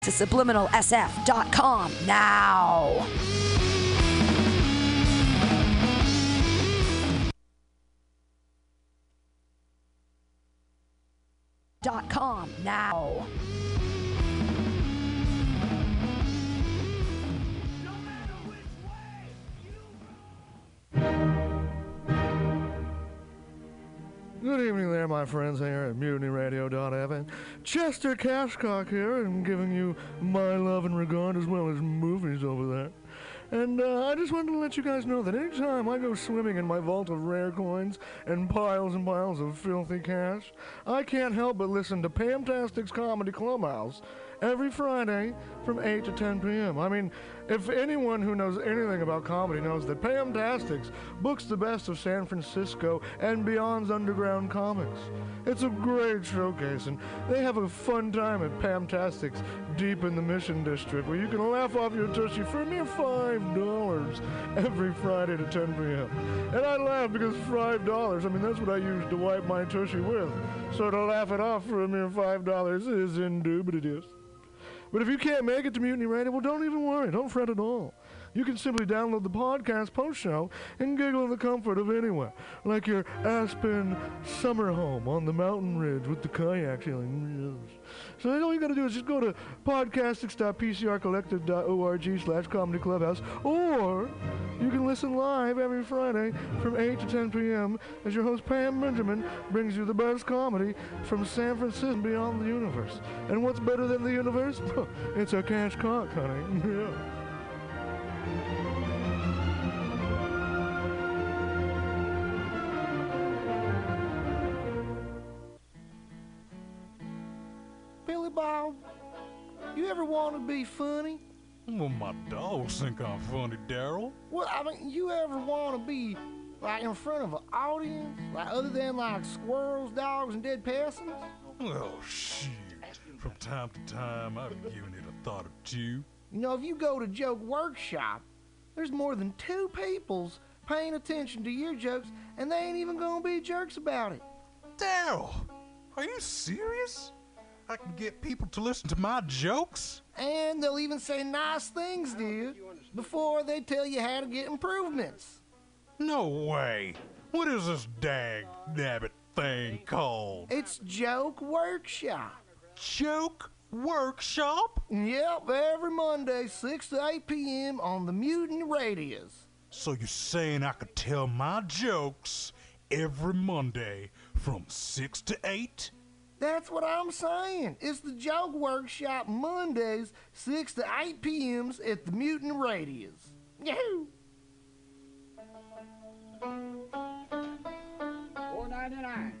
to subliminalsf.com now. .com now. Good evening there, my friends here at MutinyRadio.fm. Chester Cashcock here, and giving you my love and regard as well as movies over there. And I just wanted to let you guys know that anytime I go swimming in my vault of rare coins and piles of filthy cash, I can't help but listen to Pamtastic's Comedy Clubhouse every Friday from 8 to 10 p.m. I mean, if anyone who knows anything about comedy knows that Pamtastics books the best of San Francisco and beyond's underground comics. It's a great showcase, and they have a fun time at Pamtastics deep in the Mission District, where you can laugh off your tushy for a mere $5 every Friday to 10 p.m. And I laugh because $5, I mean, that's what I use to wipe my tushy with. So to laugh it off for a mere $5 is indubitious. But if you can't make it to Mutiny Radio, well, don't even worry. Don't fret at all. You can simply download the podcast post-show and giggle in the comfort of anywhere, like your Aspen summer home on the mountain ridge with the kayak feeling. So all you got to do is just go to podcastics.pcrcollective.org/comedy clubhouse, or you can listen live every Friday from 8 to 10 p.m. as your host Pam Benjamin brings you the best comedy from San Francisco and beyond the universe. And what's better than the universe? It's a cash cock, honey. Yeah. Billy Bob, you ever want to be funny? Well, my dogs think I'm funny, Daryl. Well, I mean, you ever want to be, like, in front of an audience? Like, other than, like, squirrels, dogs, and dead peasants? Well, shit. From time to time, I've given it a thought or two. You know, if you go to Joke Workshop, there's more than 2 peoples paying attention to your jokes, and they ain't even gonna be jerks about it. Daryl, are you serious? I can get people to listen to my jokes? And they'll even say nice things to you before they tell you how to get improvements. No way. What is this dag-nabbit thing called? It's Joke Workshop. Joke Workshop? Yep, every Monday, 6 to 8 p.m. on the Mutiny Radios. So you're saying I could tell my jokes every Monday from 6 to 8? That's what I'm saying. It's the Joke Workshop Mondays, 6 to 8 p.m. at the Mutiny Radios. Yahoo! $4.99.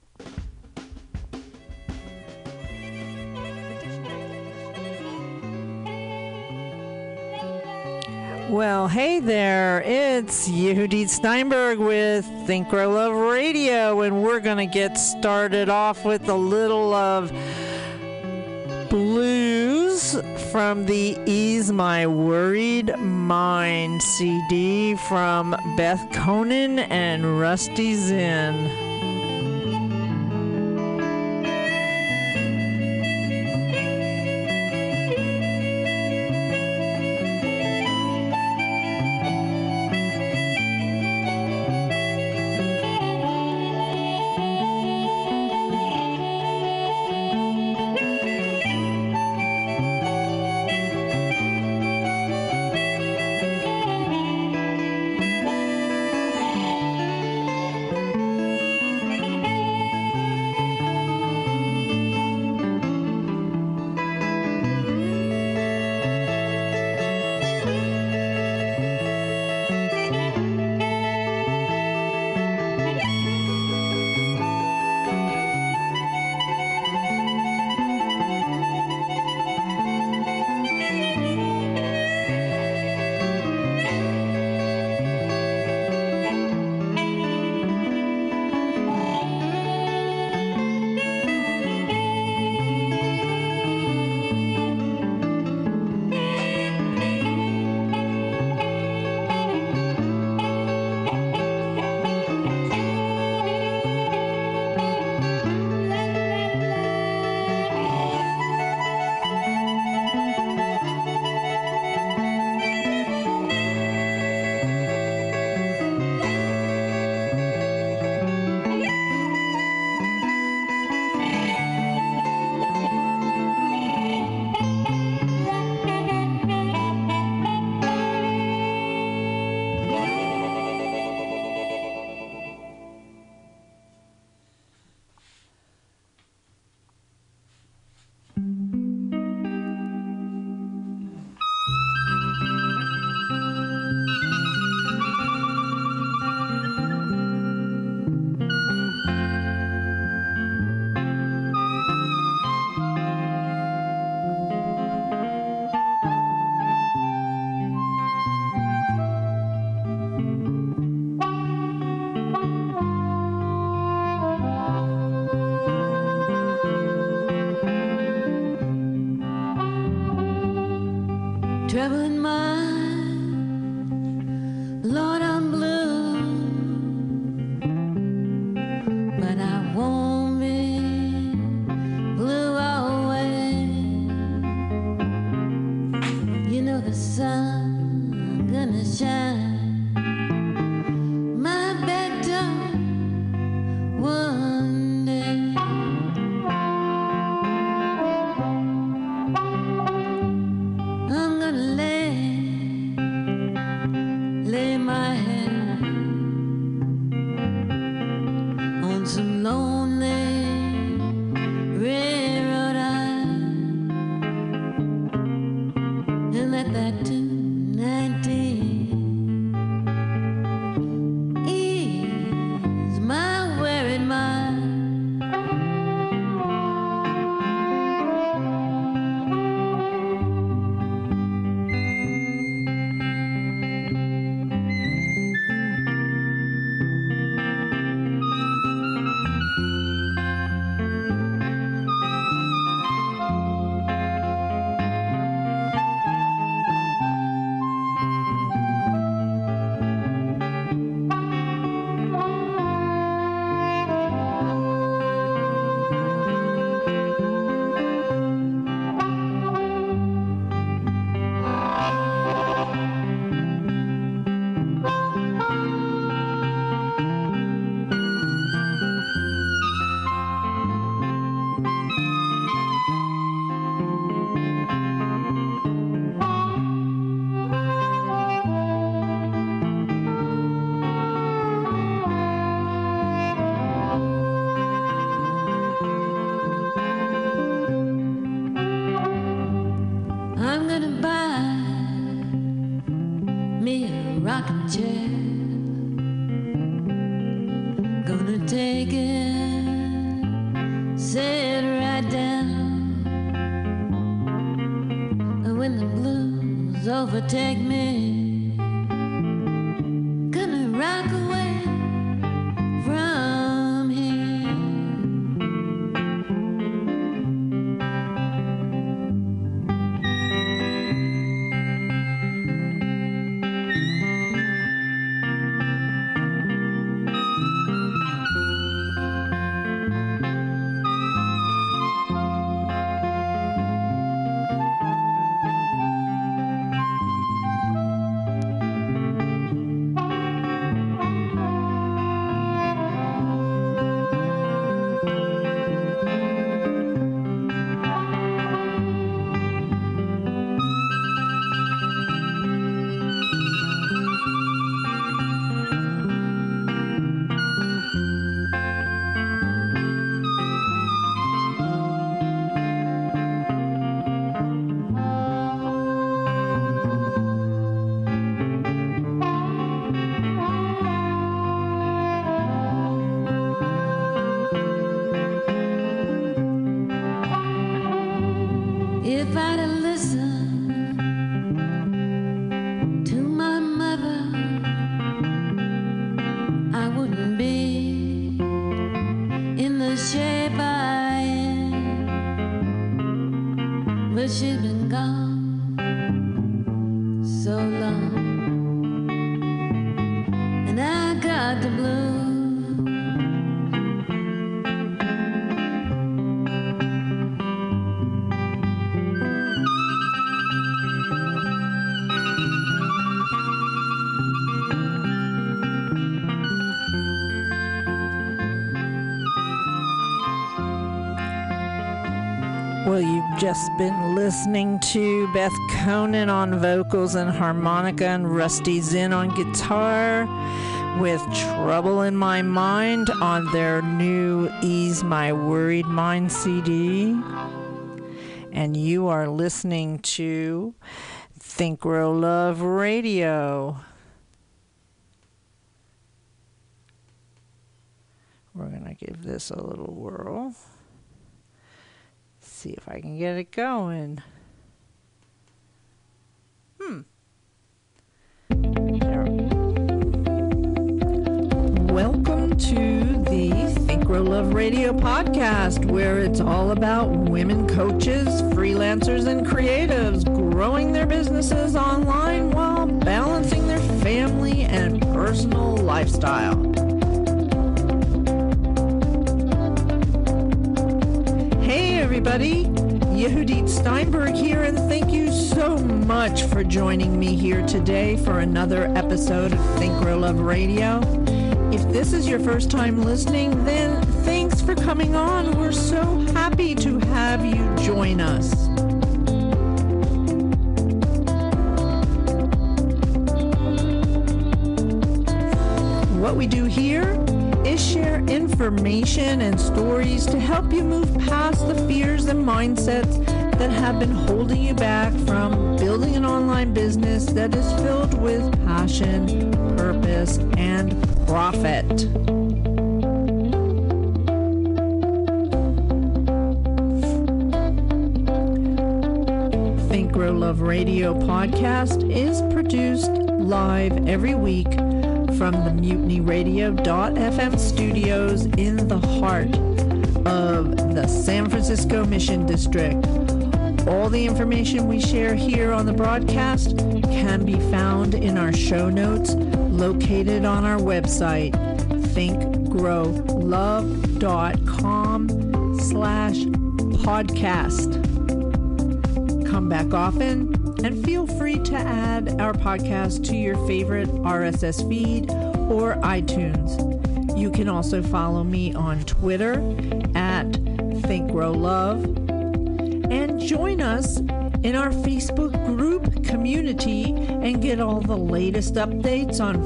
Well, hey there, it's Yehudit Steinberg with Think Grow Love Radio, and we're going to get started off with a little of blues from the Ease My Worried Mind CD from Beth Conan and Rusty Zinn. troubling mind. Lord, I'm blue, but I won't be blue always. You know the sun gonna shine my back door one day. I'm gonna lay my head on some lonely railroad eye and let that 219 ease my worried mind. I'm gonna buy me a rocking chair. Gonna take it, sit right down. And when the blues overtake me, gonna rock away from here. If I'd have listened to my mother, I wouldn't be in the shape I am. But she's been gone so long, and I got the blues. Well, you've just been listening to Beth Conan on vocals and harmonica and Rusty Zinn on guitar with Trouble in My Mind on their new Ease My Worried Mind CD. And you are listening to Think Grow Love Radio. We're going to give this a little whirl. See if I can get it going. There. Welcome to the Think Grow Love Radio podcast, where it's all about women coaches, freelancers, and creatives growing their businesses online while balancing their family and personal lifestyle. Hey everybody, Yehudit Steinberg here, and thank you so much for joining me here today for another episode of Think Grow Love Radio. If this is your first time listening, then thanks for coming on. We're so happy to have you join us. What we do here is share information and stories to help you move past the fears and mindsets that have been holding you back from building an online business that is filled with passion, purpose, and profit. Think Grow Love Radio podcast is produced live every week from the MutinyRadio.fm studios in the heart of the San Francisco Mission District. All the information we share here on the broadcast can be found in our show notes located on our website, thinkgrowlove.com/podcast. Come back often and feel free to add our podcast to your favorite RSS feed or iTunes. You can also follow me on Twitter at ThinkGrowLove and join us in our Facebook group community and get all the latest updates on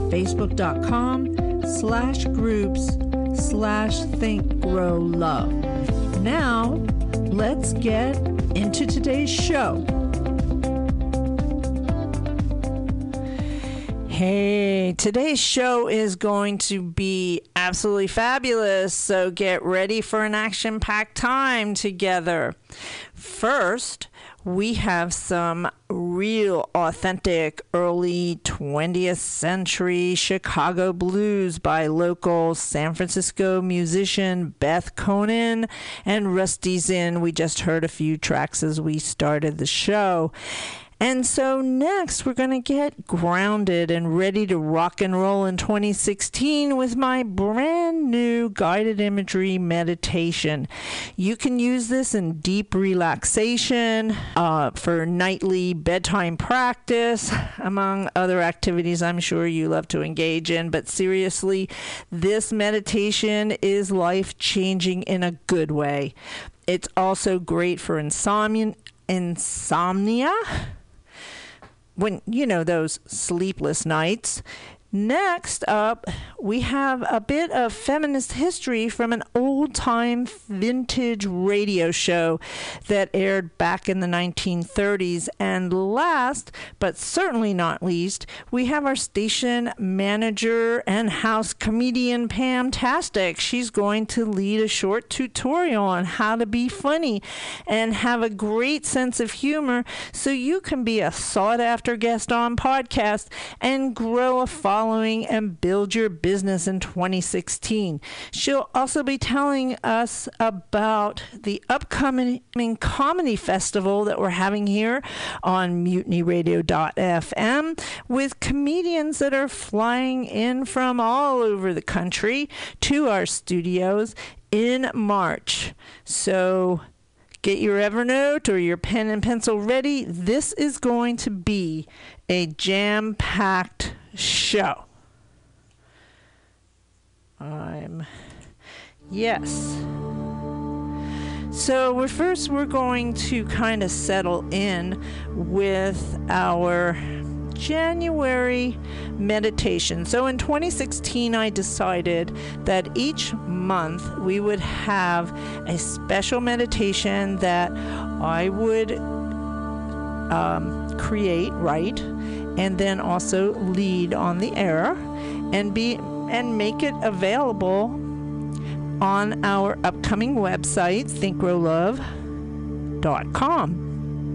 facebook.com/groups/ThinkGrowLove. Now, let's get into today's show. Hey, today's show is going to be absolutely fabulous, so get ready for an action-packed time together. First, we have some real authentic early 20th century Chicago blues by local San Francisco musician Beth Conan and Rusty Zinn. We just heard a few tracks as we started the show. And so next, we're going to get grounded and ready to rock and roll in 2016 with my brand new guided imagery meditation. You can use this in deep relaxation, for nightly bedtime practice, among other activities I'm sure you love to engage in. But seriously, this meditation is life-changing in a good way. It's also great for insomnia. When, you know, those sleepless nights. Next up, we have a bit of feminist history from an old-time vintage radio show that aired back in the 1930s. And last, but certainly not least, we have our station manager and house comedian, Pam Tastic. She's going to lead a short tutorial on how to be funny and have a great sense of humor so you can be a sought-after guest on podcast and grow a following and build your business in 2016. She'll also be telling us about the upcoming comedy festival that we're having here on MutinyRadio.fm with comedians that are flying in from all over the country to our studios in March. So get your Evernote or your pen and pencil ready. This is going to be a jam-packed show. Yes. So we're going to kind of settle in with our January meditation. So in 2016, I decided that each month we would have a special meditation that I would write, and then also lead on the air and make it available on our upcoming website,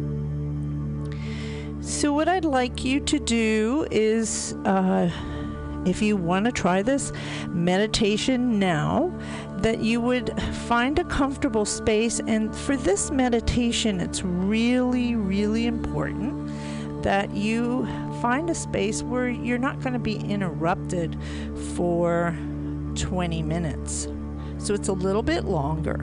thinkgrowlove.com. So what I'd like you to do is if you want to try this meditation now, that you would find a comfortable space. And for this meditation, it's really, really important that you find a space where you're not going to be interrupted for 20 minutes. So it's a little bit longer.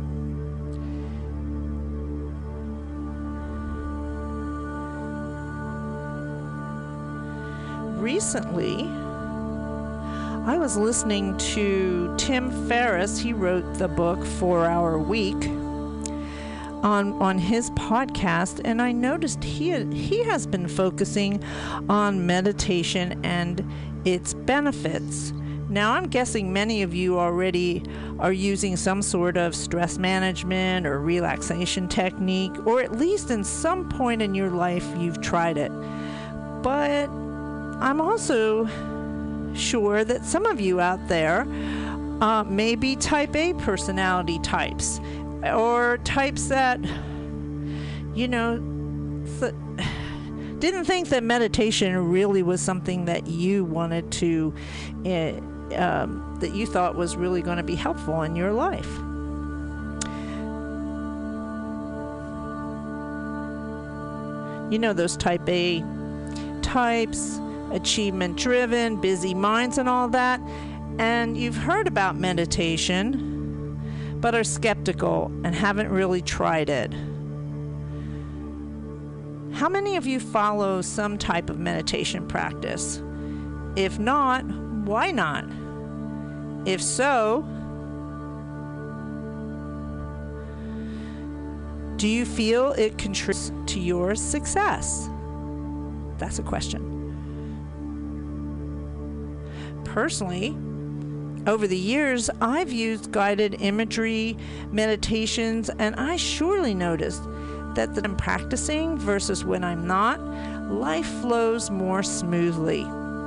Recently, I was listening to Tim Ferriss. He wrote the book 4 Hour Week on his podcast, and I noticed he has been focusing on meditation and its benefits. Now, I'm guessing many of you already are using some sort of stress management or relaxation technique, or at least in some point in your life you've tried it. But I'm also sure that some of you out there may be type A personality types, or types that, didn't think that meditation really was something that you wanted to, that you thought was really going to be helpful in your life. Those type A types, achievement driven, busy minds and all that, and you've heard about meditation but are skeptical and haven't really tried it. How many of you follow some type of meditation practice? If not, why not? If so, do you feel it contributes to your success? That's a question. Personally, over the years, I've used guided imagery meditations, and I surely noticed that when I'm practicing versus when I'm not, life flows more smoothly.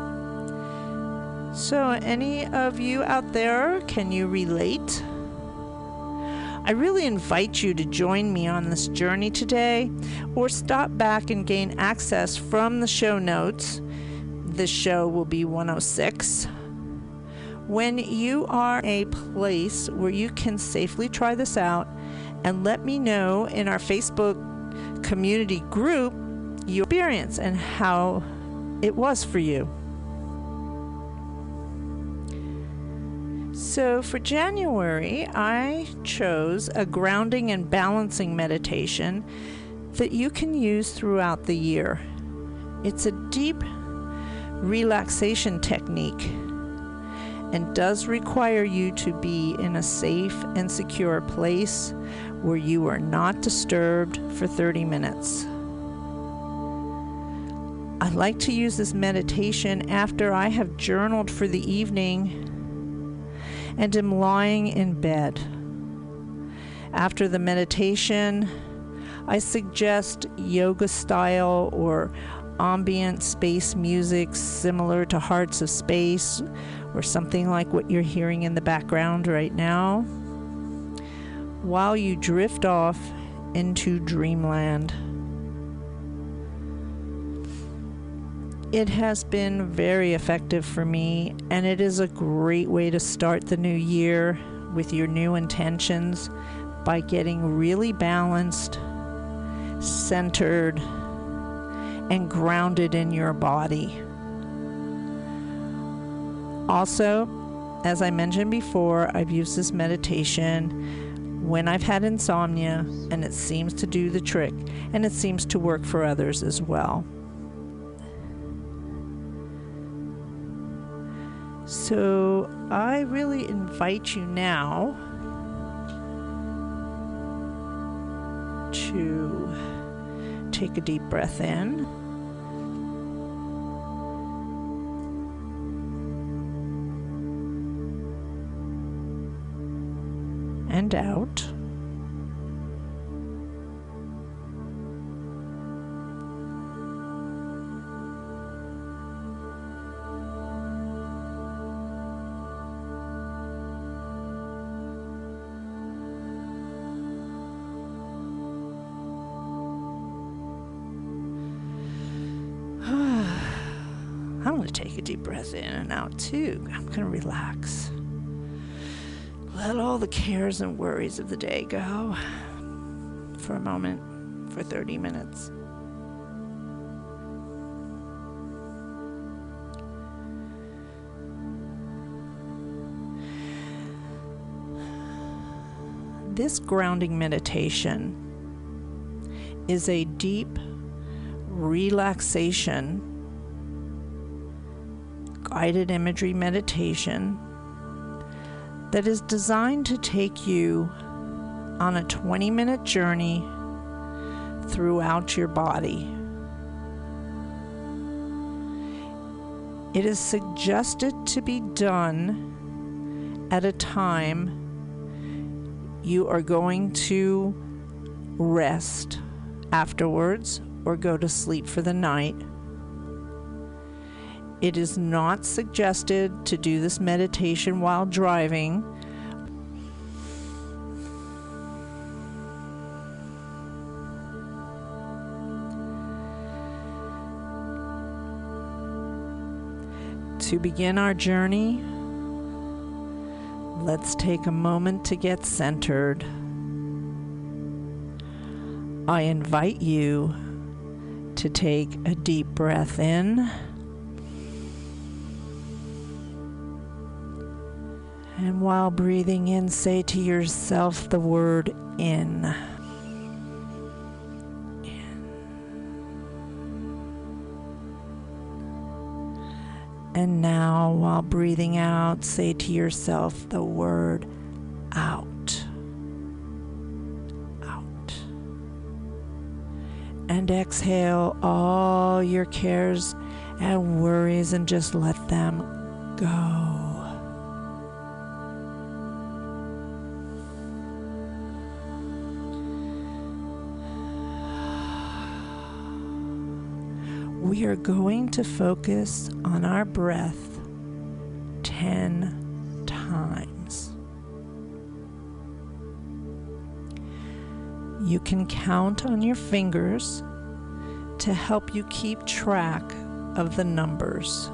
So, any of you out there, can you relate? I really invite you to join me on this journey today, or stop back and gain access from the show notes. This show will be 106. When you are a place where you can safely try this out, and let me know in our Facebook community group your experience and how it was for you. So for January, I chose a grounding and balancing meditation that you can use throughout the year. It's a deep relaxation technique and does require you to be in a safe and secure place where you are not disturbed for 30 minutes. I like to use this meditation after I have journaled for the evening and am lying in bed. After the meditation, I suggest yoga style or ambient space music similar to Hearts of Space, or something like what you're hearing in the background right now, while you drift off into dreamland. It has been very effective for me, and it is a great way to start the new year with your new intentions by getting really balanced, centered, and grounded in your body. Also, as I mentioned before, I've used this meditation when I've had insomnia, and it seems to do the trick, and it seems to work for others as well. So I really invite you now to take a deep breath in and out. I'm going to take a deep breath in and out too. I'm going to relax. Let all the cares and worries of the day go for a moment, for 30 minutes. This grounding meditation is a deep relaxation, guided imagery meditation that is designed to take you on a 20-minute journey throughout your body. It is suggested to be done at a time you are going to rest afterwards or go to sleep for the night. It is not suggested to do this meditation while driving. To begin our journey, let's take a moment to get centered. I invite you to take a deep breath in and while breathing in, say to yourself the word in. And now, while breathing out, say to yourself the word out. Out. And exhale all your cares and worries and just let them go. We are going to focus on our breath 10 times. You can count on your fingers to help you keep track of the numbers.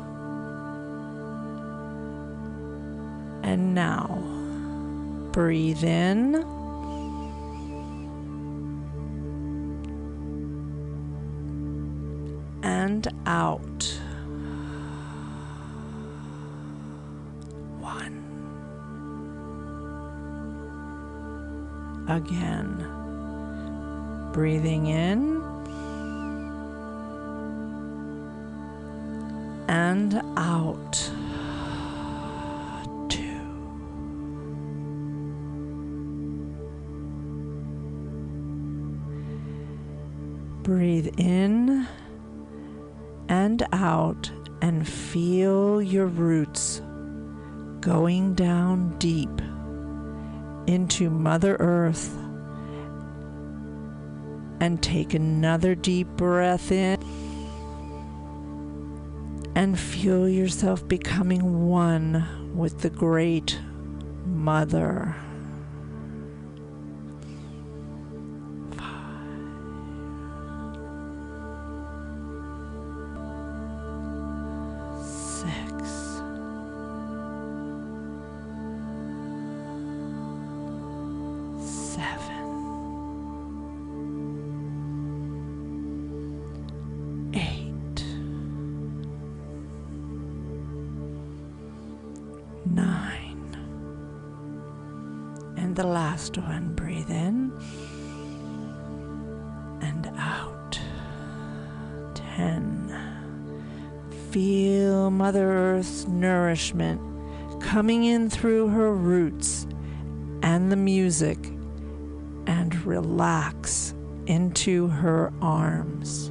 And now, breathe in. And out. 1. Again. Breathing in. And out. 2. Breathe in and out, and feel your roots going down deep into Mother Earth. And take another deep breath in and feel yourself becoming one with the Great Mother. 9. And the last one, breathe in and out. 10. Feel Mother Earth's nourishment coming in through her roots and the music, and relax into her arms.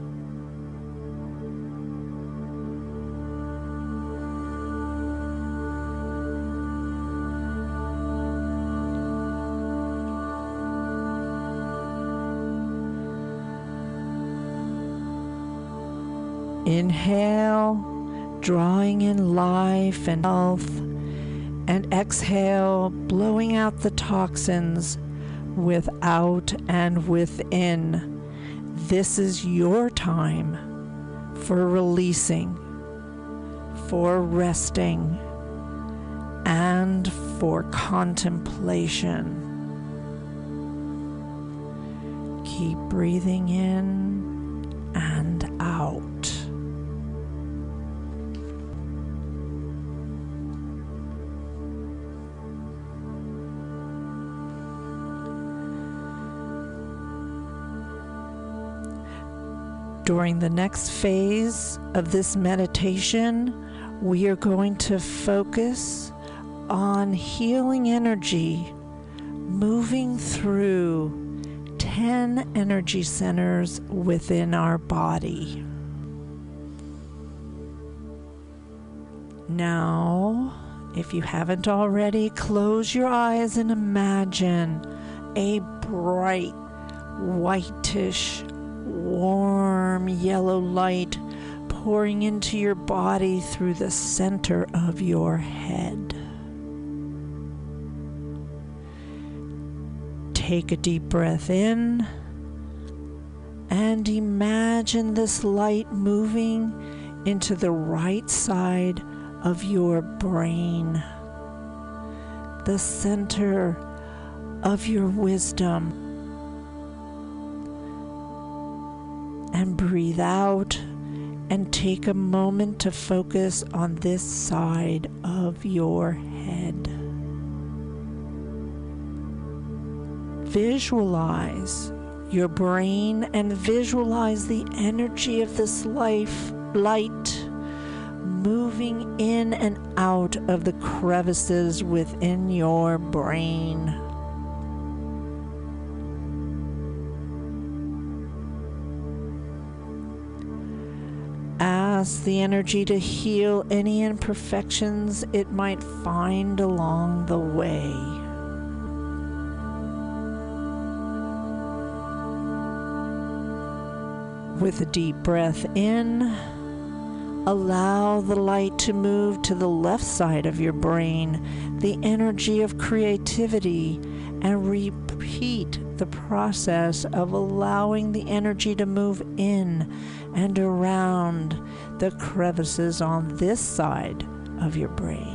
Inhale, drawing in life and health, and exhale, blowing out the toxins without and within. This is your time for releasing, for resting and for contemplation. Keep breathing in and out. During the next phase of this meditation, we are going to focus on healing energy, moving through 10 energy centers within our body. Now, if you haven't already, close your eyes and imagine a bright, whitish, warm yellow light pouring into your body through the center of your head. Take a deep breath in and imagine this light moving into the right side of your brain, the center of your wisdom. And breathe out and take a moment to focus on this side of your head. Visualize your brain and visualize the energy of this light moving in and out of the crevices within your brain. Ask the energy to heal any imperfections it might find along the way. With a deep breath in, allow the light to move to the left side of your brain, the energy of creativity, and repeat the process of allowing the energy to move in and around the crevices on this side of your brain.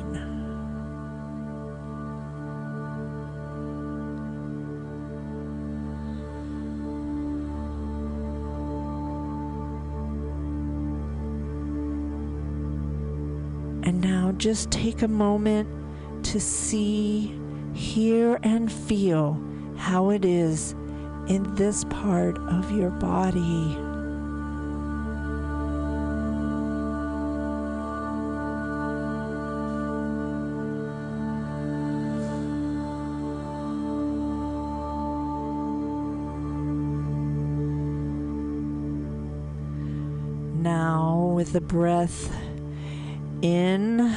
And now just take a moment to see, hear, and feel how it is in this part of your body. Now, with the breath in,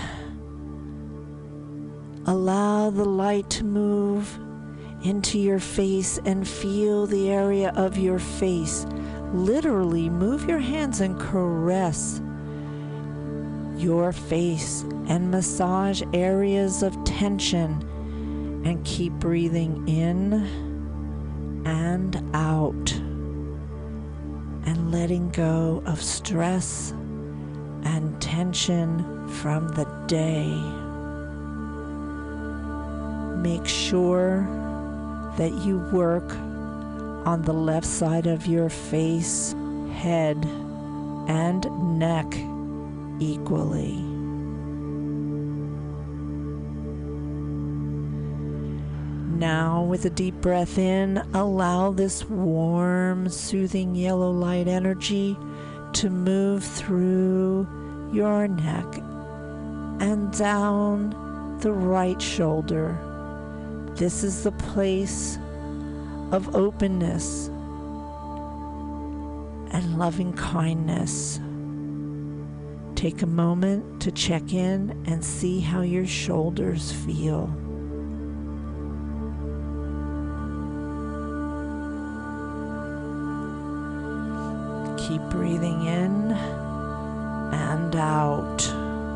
allow the light to move into your face and feel the area of your face. Literally move your hands and caress your face and massage areas of tension, and keep breathing in and out and letting go of stress and tension from the day. Make sure that you work on the left side of your face, head, and neck equally. Now, with a deep breath in, allow this warm, soothing yellow light energy to move through your neck and down the right shoulder. This is the place of openness and loving kindness. Take a moment to check in and see how your shoulders feel. Keep breathing in and out.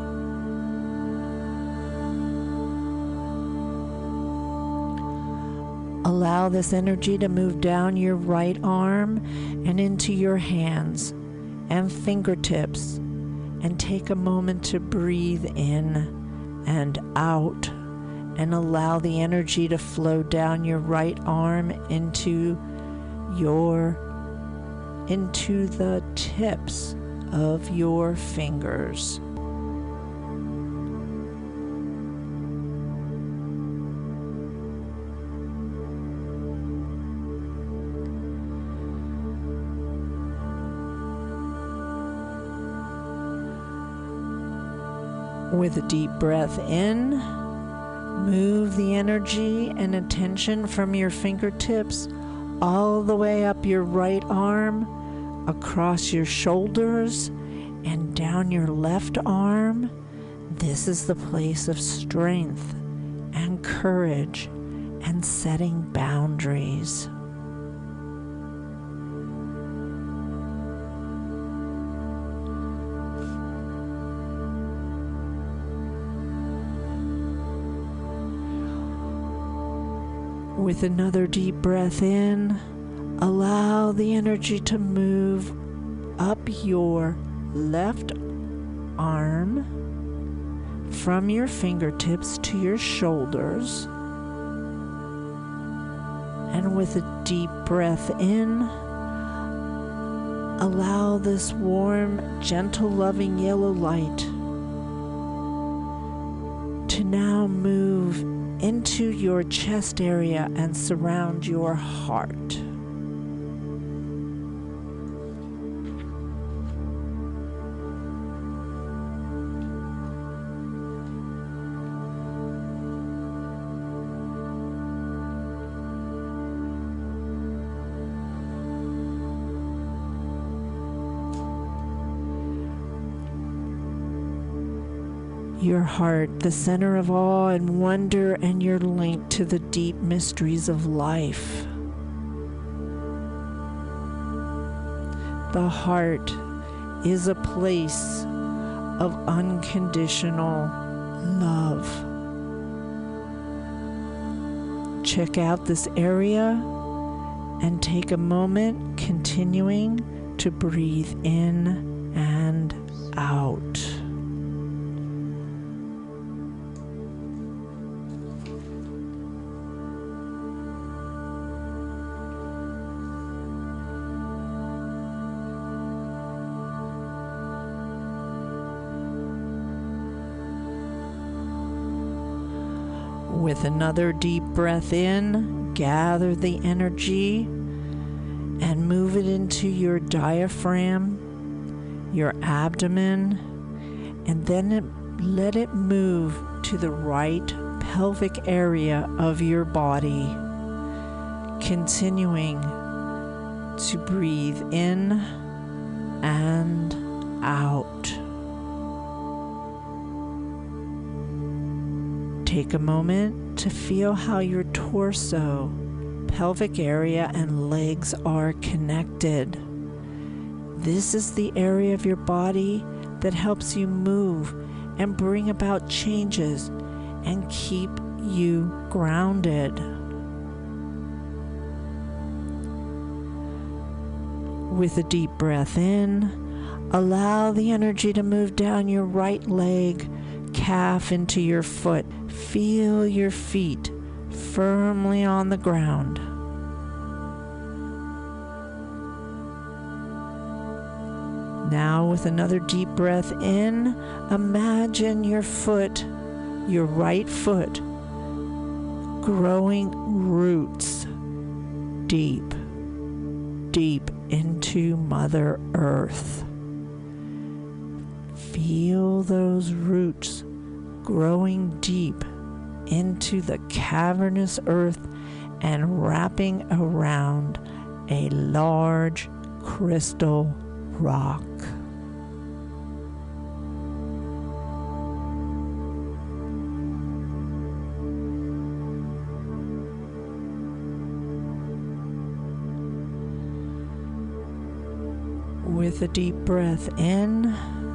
Allow this energy to move down your right arm and into your hands and fingertips and take a moment to breathe in and out, and allow the energy to flow down your right arm into the tips of your fingers. With a deep breath in, move the energy and attention from your fingertips all the way up your right arm, across your shoulders, and down your left arm. This is the place of strength and courage and setting boundaries. With another deep breath in, allow the energy to move up your left arm from your fingertips to your shoulders. And with a deep breath in, allow this warm, gentle, loving yellow light to now move into your chest area and surround your heart. Your heart, the center of awe and wonder, and your link to the deep mysteries of life. The heart is a place of unconditional love. Check out this area and take a moment, continuing to breathe in and out. With another deep breath in, gather the energy and move it into your diaphragm, your abdomen, and then let it move to the right pelvic area of your body, continuing to breathe in and out. Take a moment to feel how your torso, pelvic area, and legs are connected. This is the area of your body that helps you move and bring about changes and keep you grounded. With a deep breath in, allow the energy to move down your right leg, calf into your foot. Feel your feet firmly on the ground. Now, with another deep breath in, imagine your foot, your right foot, growing roots deep, deep into Mother Earth. Feel those roots growing deep into the cavernous earth and wrapping around a large crystal rock. With a deep breath in,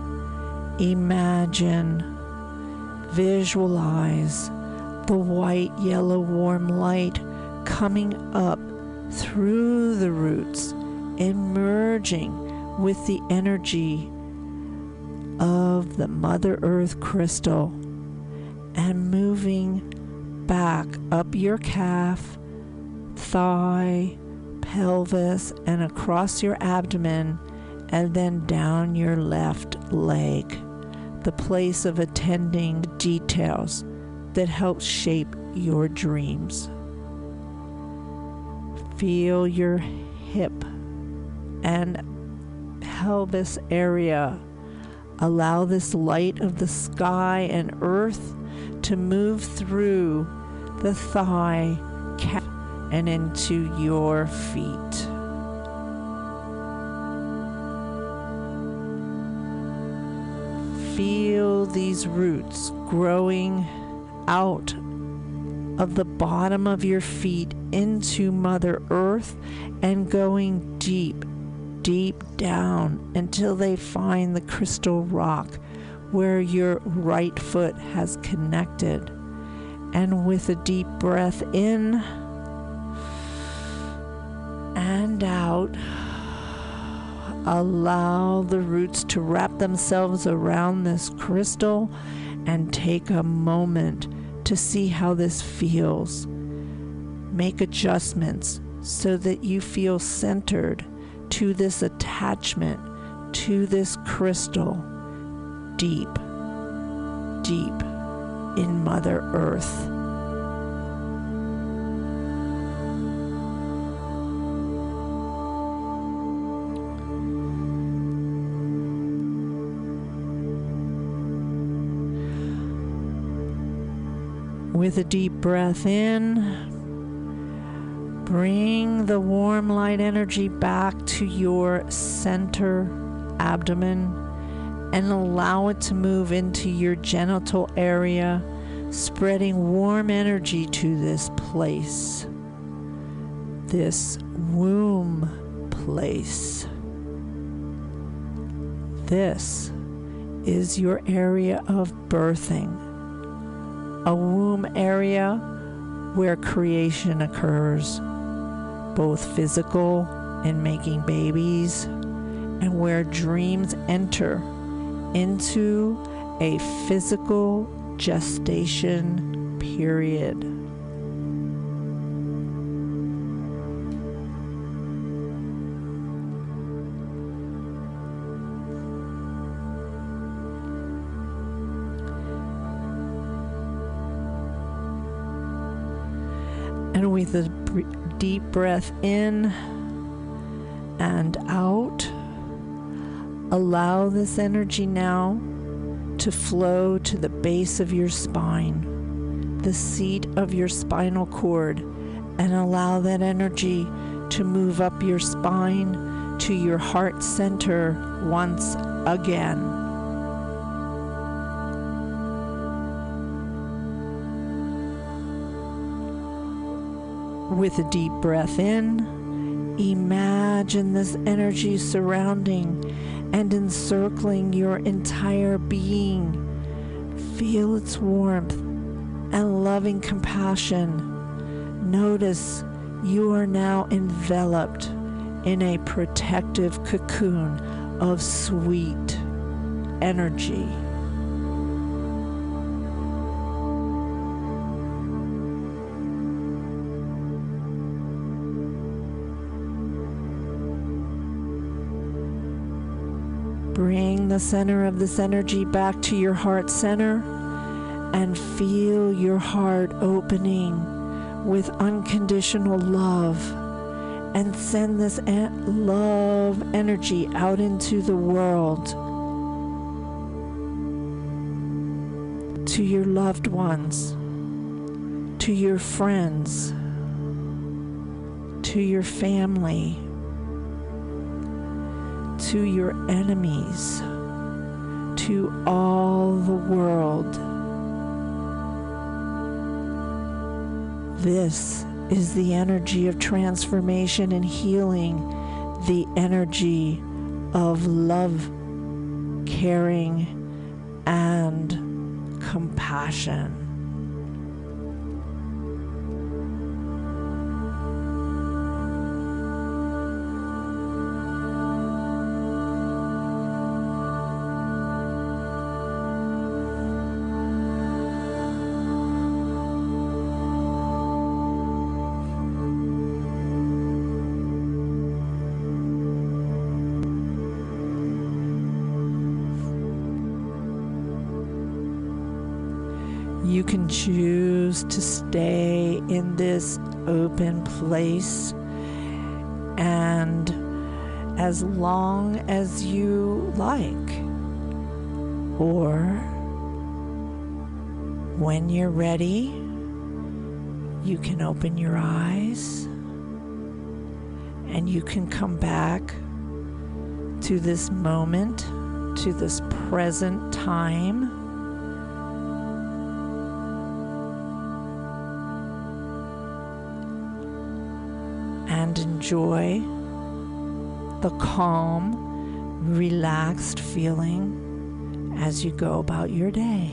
imagine, visualize the white, yellow, warm light coming up through the roots, emerging with the energy of the Mother Earth crystal and moving back up your calf, thigh, pelvis, and across your abdomen, and then down your left leg, the place of attending details that help shape your dreams. Feel your hip and pelvis area. Allow this light of the sky and earth to move through the thigh, calf, and into your feet. Feel these roots growing out of the bottom of your feet into Mother Earth and going deep, deep down until they find the crystal rock where your right foot has connected. And with a deep breath in and out, allow the roots to wrap themselves around this crystal and take a moment to see how this feels. Make adjustments so that you feel centered to this attachment, to this crystal, deep, deep in Mother Earth. With a deep breath in, bring the warm light energy back to your center abdomen and allow it to move into your genital area, spreading warm energy to this place, this womb place. This is your area of birthing. A womb area where creation occurs, both physical in making babies and where dreams enter into a physical gestation period. And with a deep breath in and out, allow this energy now to flow to the base of your spine, the seat of your spinal cord, and allow that energy to move up your spine to your heart center once again. With a deep breath in, imagine this energy surrounding and encircling your entire being. Feel its warmth and loving compassion. Notice you are now enveloped in a protective cocoon of sweet energy. Bring the center of this energy back to your heart center and feel your heart opening with unconditional love, and send this love energy out into the world to your loved ones, to your friends, to your family, to your enemies, to all the world. This is the energy of transformation and healing, the energy of love, caring, and compassion. You can choose to stay in this open place, and as long as you like, or when you're ready, you can open your eyes and you can come back to this moment, to this present time. And enjoy the calm, relaxed feeling as you go about your day.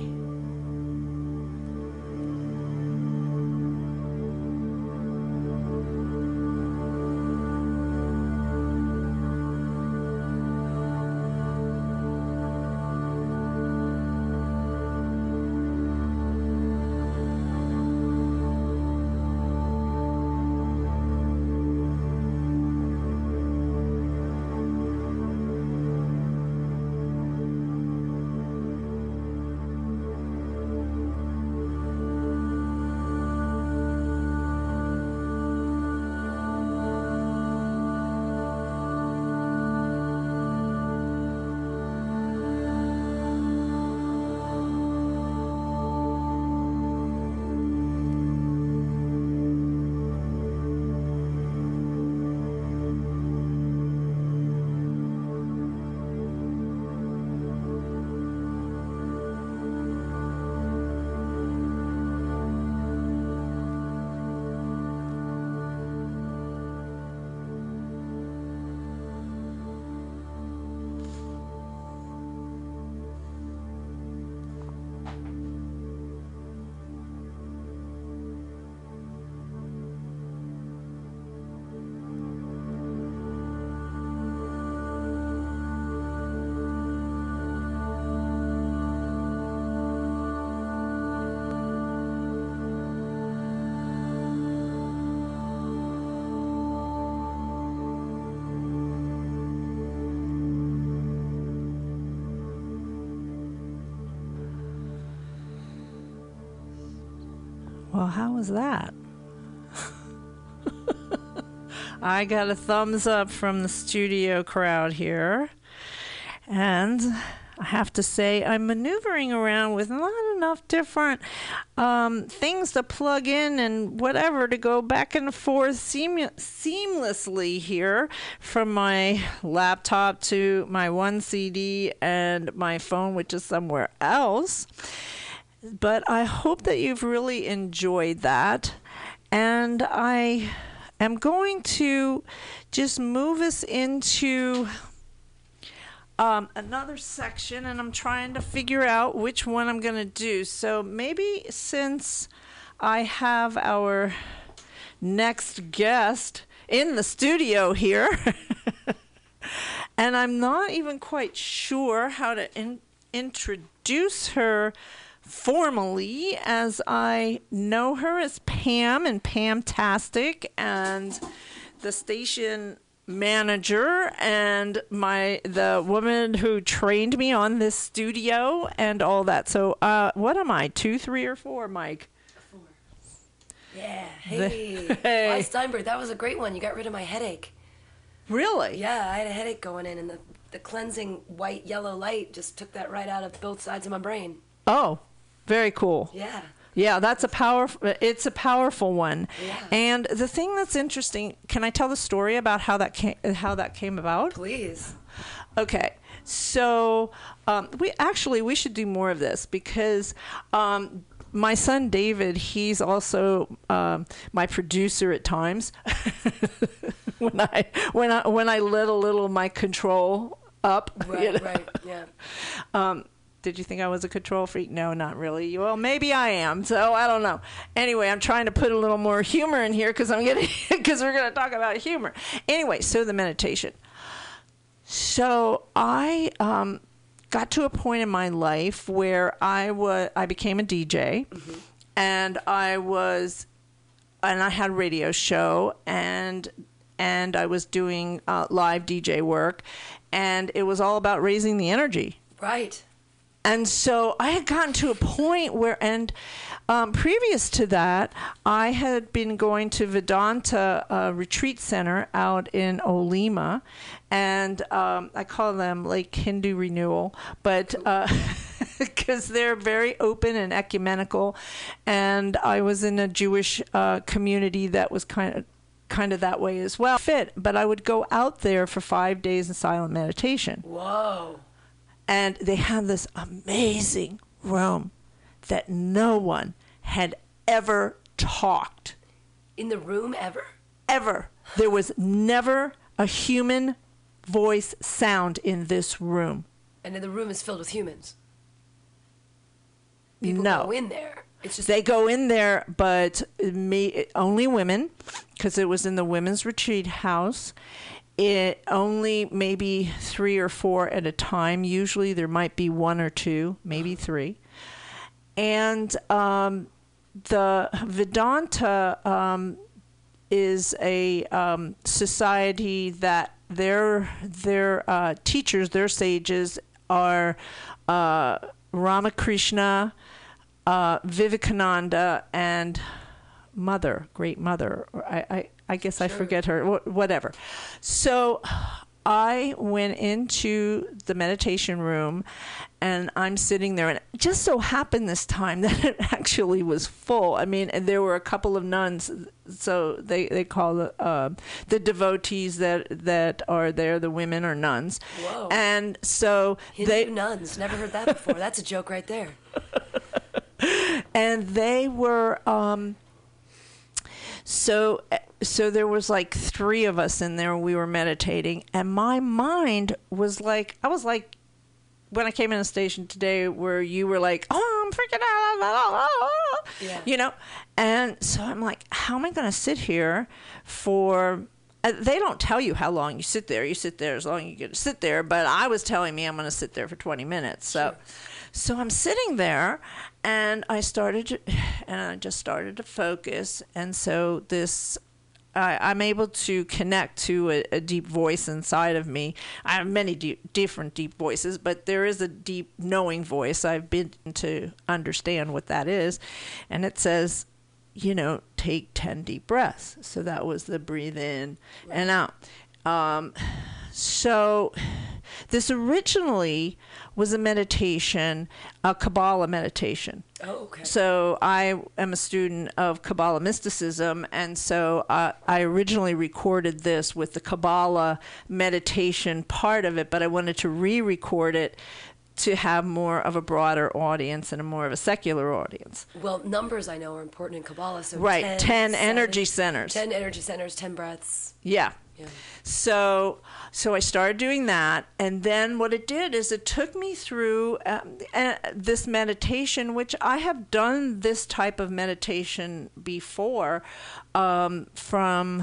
Well, how was that? I got a thumbs up from the studio crowd here. And I have to say, I'm maneuvering around with not enough different things to plug in and whatever to go back and forth seamlessly here from my laptop to my one CD and my phone, which is somewhere else. But I hope that you've really enjoyed that. And I am going to just move us into another section, and I'm trying to figure out which one I'm going to do. So maybe since I have our next guest in the studio here, and I'm not even quite sure how to introduce her formally, as I know her as Pam and Pamtastic, and the station manager and the woman who trained me on this studio and all that. So what am I, 2, 3, or 4, Mike? 4. Yeah. Hey. Why Steinberg, that was a great one. You got rid of my headache. Really? Yeah, I had a headache going in, and the cleansing white yellow light just took that right out of both sides of my brain. Oh, very cool. Yeah. Yeah, it's a powerful one. Yeah. And the thing that's interesting, can I tell the story about how that came about? Please. Okay. So, we should do more of this, because my son David, he's also my producer at times. when I let a little my control up. Right, right, yeah. Did you think I was a control freak? No, not really. Well, maybe I am. So I don't know. Anyway, I'm trying to put a little more humor in here because we're going to talk about humor. Anyway, so the meditation. So I got to a point in my life where I became a DJ, mm-hmm. and I had a radio show, and I was doing live DJ work, and it was all about raising the energy. Right. And so I had gotten to a point where, and previous to that, I had been going to Vedanta Retreat Center out in Olima, and I call them like Hindu Renewal, but because they're very open and ecumenical, and I was in a Jewish community that was kind of that way as well. But I would go out there for 5 days in silent meditation. Whoa. And they had this amazing room that no one had ever talked. In the room ever? Ever. There was never a human voice sound in this room. And then the room is filled with humans? People No. go in there. It's just They go in there, but only women, because it was in the women's retreat house. It only maybe 3 or 4 at a time. Usually there might be 1 or 2, maybe 3. And the Vedanta is a society that their teachers, their sages, are Ramakrishna, Vivekananda, and Great Mother. I guess I forget her, whatever. So I went into the meditation room, and I'm sitting there, and it just so happened this time that it actually was full. I mean, and there were a couple of nuns, so they call the devotees that are there, the women are nuns. Whoa. And so Hindu nuns. Never heard that before. That's a joke right there. And they were so there was like 3 of us in there. We were meditating, and my mind was like, I was like, when I came in the station today, where you were like, oh, I'm freaking out, Yeah. you know. And so I'm like, how am I going to sit here for? They don't tell you how long you sit there. You sit there as long as you get to sit there. But I was telling me I'm going to sit there for 20 minutes. So I'm sitting there, and I just started to focus. And so I'm able to connect to a deep voice inside of me. I have many different deep voices, but there is a deep knowing voice. I've been to understand what that is. And it says, take 10 deep breaths. So that was the breathe in and out. So this originally was a meditation, a Kabbalah meditation. Oh, okay. So I am a student of Kabbalah mysticism, and so I originally recorded this with the Kabbalah meditation part of it, but I wanted to re-record it to have more of a broader audience and a more of a secular audience. Well, numbers I know are important in Kabbalah. So Right, 10 energy centers. 10 energy centers, 10 breaths. Yeah. Yeah. So I started doing that, and then what it did is it took me through this meditation, which I have done this type of meditation before from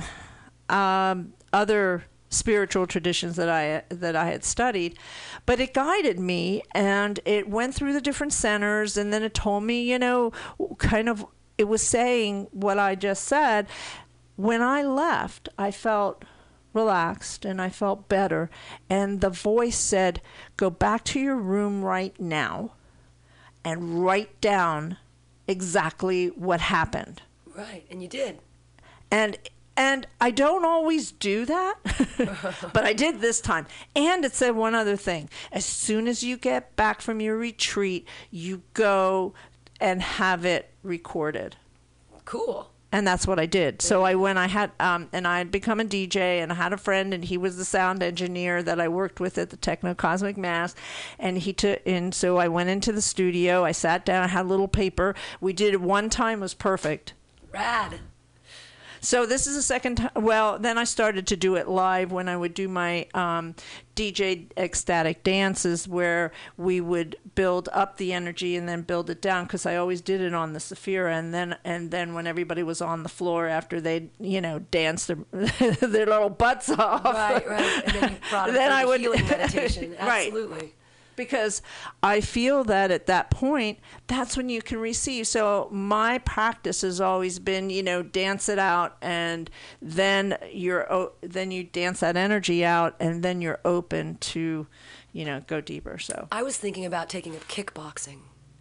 other spiritual traditions that I had studied, but it guided me, and it went through the different centers, and then it told me, kind of, it was saying what I just said. When I left, I felt relaxed and I felt better, and the voice said, go back to your room right now and write down exactly what happened. Right, and you did. And I don't always do that, but I did this time. And it said one other thing. As soon as you get back from your retreat, you go and have it recorded. Cool. And that's what I did. So I had become a DJ, and I had a friend, and he was the sound engineer that I worked with at the Techno Cosmic Mass. And so I went into the studio, I sat down, I had a little paper. We did it one time, it was perfect. Rad. So this is the second time. Well, then I started to do it live when I would do my DJ ecstatic dances, where we would build up the energy and then build it down, because I always did it on the Sephira, and then when everybody was on the floor after they danced their little butts off. Right. And then you brought it to healing meditation. Absolutely. Right. Because I feel that at that point, that's when you can receive. So my practice has always been, dance it out, and then you dance that energy out, and then you're open to, go deeper. So I was thinking about taking up kickboxing.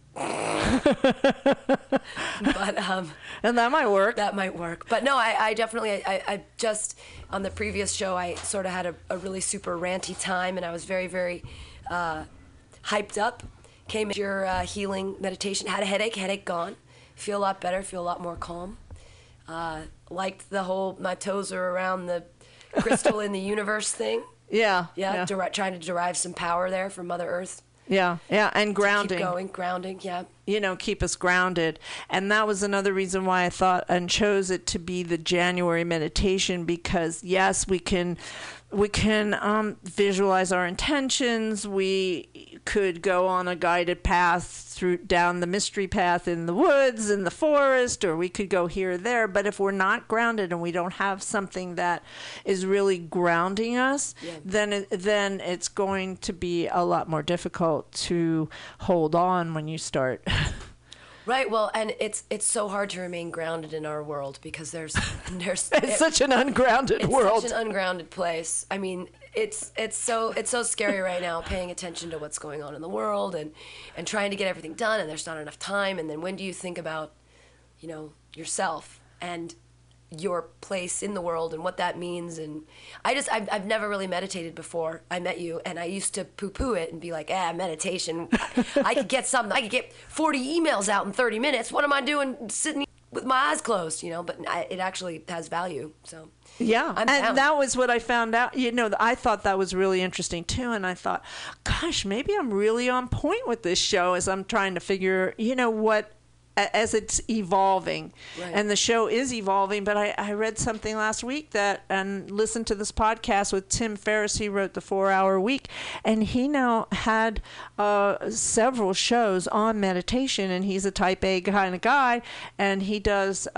But and that might work. That might work. But no, I definitely, I just, on the previous show, I sort of had a really super ranty time, and I was very, very hyped up. Came to your healing meditation, had a headache gone. Feel a lot better, feel a lot more calm. Liked the whole, my toes are around the crystal in the universe thing. Yeah. Trying to derive some power there from Mother Earth. Yeah, and grounding. Keep going, grounding, yeah. Keep us grounded. And that was another reason why I thought and chose it to be the January meditation, because yes, we can visualize our intentions. We could go on a guided path down the mystery path in the woods, in the forest, or we could go here or there. But if we're not grounded and we don't have something that is really grounding us, then it's going to be a lot more difficult to hold on when you start. Right. Well, and it's so hard to remain grounded in our world because there's it's such an ungrounded world. It's such an ungrounded place. I mean, it's so scary right now, paying attention to what's going on in the world and trying to get everything done, and there's not enough time. And then when do you think about, yourself and your place in the world and what that means? And I've never really meditated before I met you, and I used to poo-poo it and be like, meditation, I could get 40 emails out in 30 minutes. What am I doing sitting with my eyes closed, but it actually has value. So yeah, and that was what I found out. I thought that was really interesting too, and I thought, gosh, maybe I'm really on point with this show as I'm trying to figure, what, as it's evolving. Right. And the show is evolving. But I read something last week and listened to this podcast with Tim Ferriss. He wrote the 4-Hour Week, and he now had several shows on meditation, and he's a type A kind of guy, and he does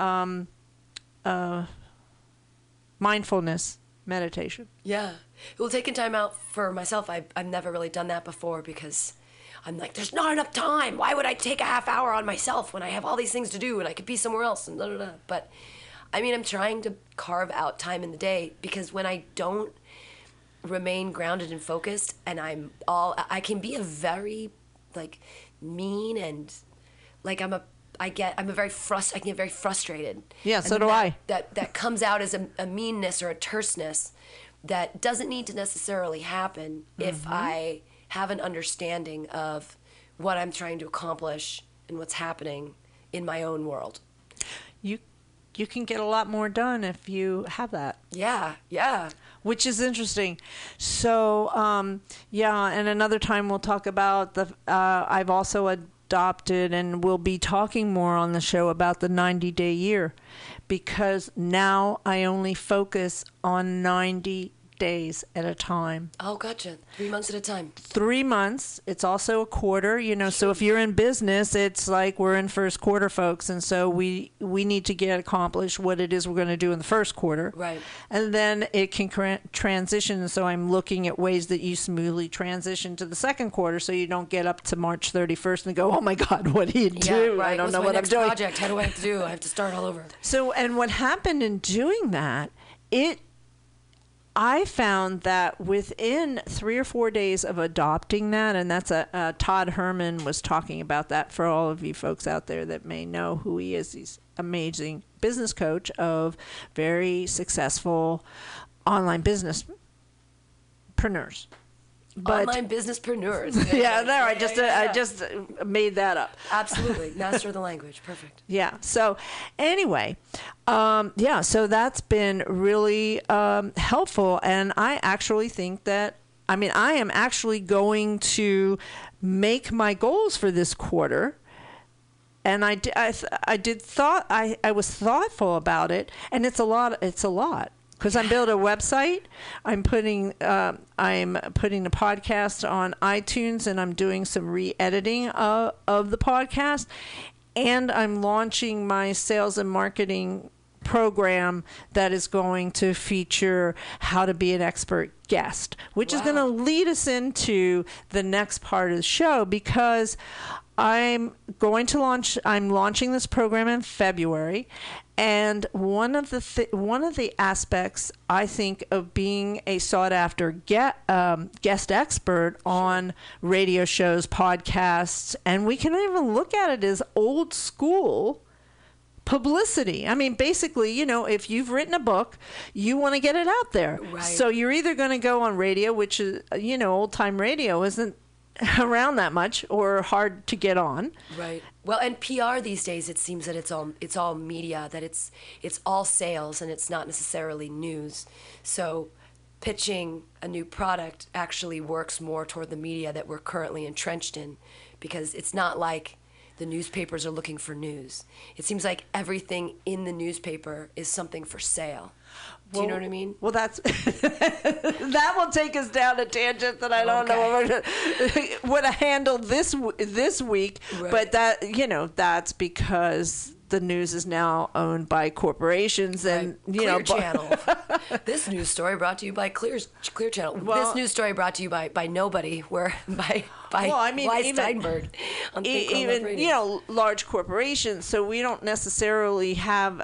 mindfulness meditation. Yeah. Well, taking time out for myself, I've never really done that before because I'm like, there's not enough time. Why would I take a half hour on myself when I have all these things to do and I could be somewhere else and da da da. But I mean, I'm trying to carve out time in the day, because when I don't remain grounded and focused, and I can be a very mean, and I can get very frustrated. Yeah, so do I. That comes out as a meanness or a terseness that doesn't need to necessarily happen if I have an understanding of what I'm trying to accomplish and what's happening in my own world. You can get a lot more done if you have that. Yeah. Which is interesting. So, and another time we'll talk about I've also adopted, and we'll be talking more on the show about the 90-day year, because now I only focus on 90 days at a time. Oh, gotcha. 3 months at a time. 3 months. It's also a quarter, so if you're in business, it's like we're in first quarter, folks. And so we need to get accomplished what it is we're going to do in the first quarter. Right. And then it can transition. And so I'm looking at ways that you smoothly transition to the second quarter, so you don't get up to March 31st and go, oh my God, what do you do? Right. I don't know what I'm doing. Project? How do I have to do? I have to start all over. So, and what happened in doing that, I found that within 3 or 4 days of adopting that, and that's Todd Herman was talking about that for all of you folks out there that may know who he is. He's amazing business coach of very successful online businesspreneurs. Online businesspreneurs. Yeah, there. I just made that up. Absolutely. Master the language. Perfect. Yeah. So anyway, so that's been really helpful. And I actually think that, I am actually going to make my goals for this quarter. And I was thoughtful about it, and it's a lot. Because I'm building a website, I'm putting the podcast on iTunes, and I'm doing some re-editing of the podcast, and I'm launching my sales and marketing program that is going to feature how to be an expert guest, which is going to lead us into the next part of the show, because I'm launching this program in February. And one of the aspects, I think, of being a sought-after guest expert on radio shows, podcasts, and we can even look at it as old school publicity. I mean, basically, if you've written a book, you want to get it out there. Right. So you're either going to go on radio, which is, old-time radio isn't around that much or hard to get on. Right. Well, and PR these days, it seems that it's all media, that it's all sales, and it's not necessarily news. So pitching a new product actually works more toward the media that we're currently entrenched in, because it's not like the newspapers are looking for news. It seems like everything in the newspaper is something for sale. Do you know what I mean? Well, that's that will take us down a tangent that I don't know what to handle this week. Right. But that's because the news is now owned by corporations, and Clear Channel. This news story brought to you by Clear Channel. This news story brought to you by nobody. By Steinberg. On even large corporations. So we don't necessarily have.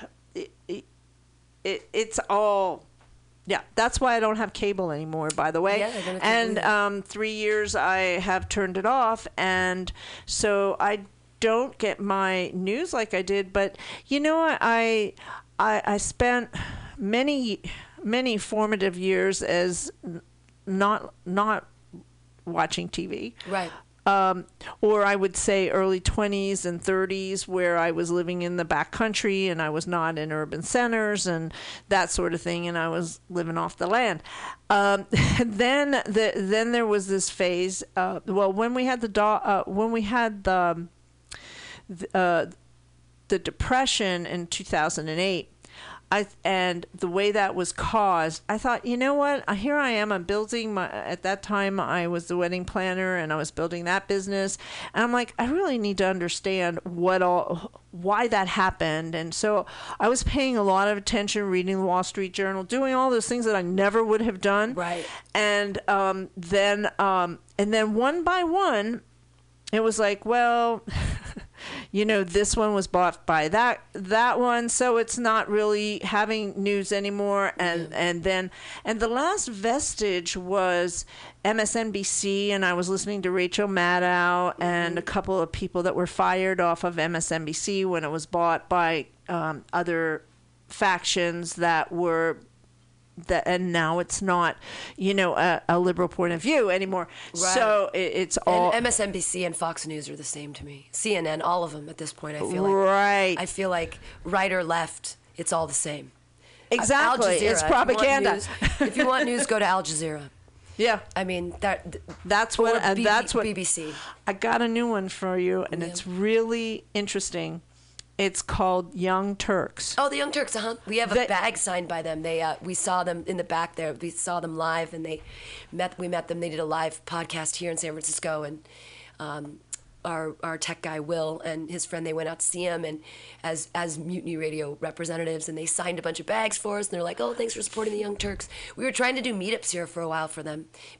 It's all. Yeah, that's why I don't have cable anymore, by the way. Yeah, and 3 years I have turned it off, and so I don't get my news like I did. But I spent many formative years as not watching TV. Right. Or I would say early 20s and 30s, where I was living in the back country and I was not in urban centers and that sort of thing, and I was living off the land. Then there was this phase. When we had the Depression in 2008. And the way that was caused, I thought, you know what? Here I am. I'm building at that time, I was the wedding planner, and I was building that business. And I'm like, I really need to understand why that happened. And so I was paying a lot of attention, reading the Wall Street Journal, doing all those things that I never would have done. Right. And then one by one, it was like, well. This one was bought by that one, so it's not really having news anymore. And the last vestige was MSNBC, and I was listening to Rachel Maddow and a couple of people that were fired off of MSNBC when it was bought by other factions that were. And now it's not, a liberal point of view anymore. Right. So it's all. And MSNBC and Fox News are the same to me. CNN, all of them at this point. I feel like. Right. I feel like right or left, it's all the same. Exactly. Al Jazeera, it's propaganda. If you want news, go to Al Jazeera. Yeah. I mean that's what BBC. I got a new one for you, and it's really interesting. It's called Young Turks. Oh, the Young Turks, We have a bag signed by them. We saw them in the back there. We saw them live, and we met them. They did a live podcast here in San Francisco, and our tech guy Will and his friend, they went out to see him, and as Mutiny Radio representatives, and they signed a bunch of bags for us, and they're like, oh, thanks for supporting the Young Turks. We were trying to do meetups here for a while for them,